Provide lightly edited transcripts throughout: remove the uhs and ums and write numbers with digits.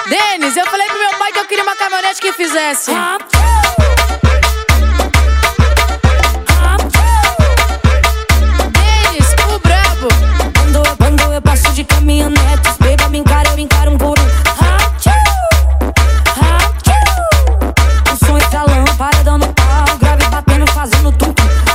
Denis, eu falei pro meu pai que eu queria uma caminhonete que fizesse. Denis, o brabo. Quando eu passo de caminhonetes, baby, eu encaro um por um. O som estralando, paredão no pau, grave batendo, fazendo tum.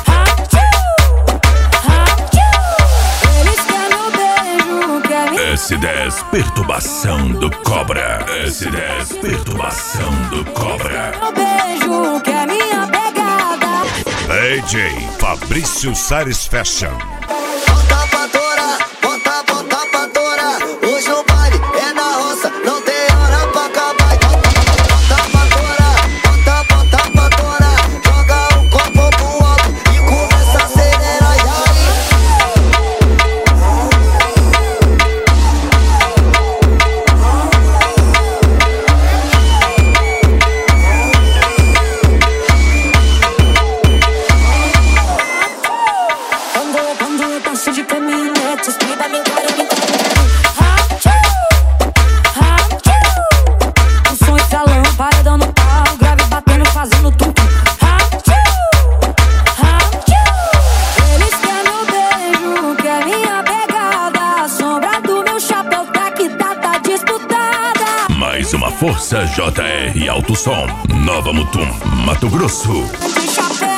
Eles querem meu beijo, querem S10 Perturbação do Cobra. S10 Perturbação do Cobra. meu beijo, que é minha pegada. AJ Fabrício Sares Fashion. Bota pra torar, bota pra torar. Hoje o baile é na roça, não tem hora pra acabar. Bota pra torar, bota pra torar. Joga um copo pro alto e começa a acelerar. E Quando eu passo de caminhonetes, baby, me encaro o som estralando, paredão no pau, grave batendo, fazendo tum. Eles querem meu beijo, que é minha pegada. A sombra do meu chapéu tá que tá disputada. Mais uma força JR Alto Som. Nova Mutum, Mato Grosso. De chapéu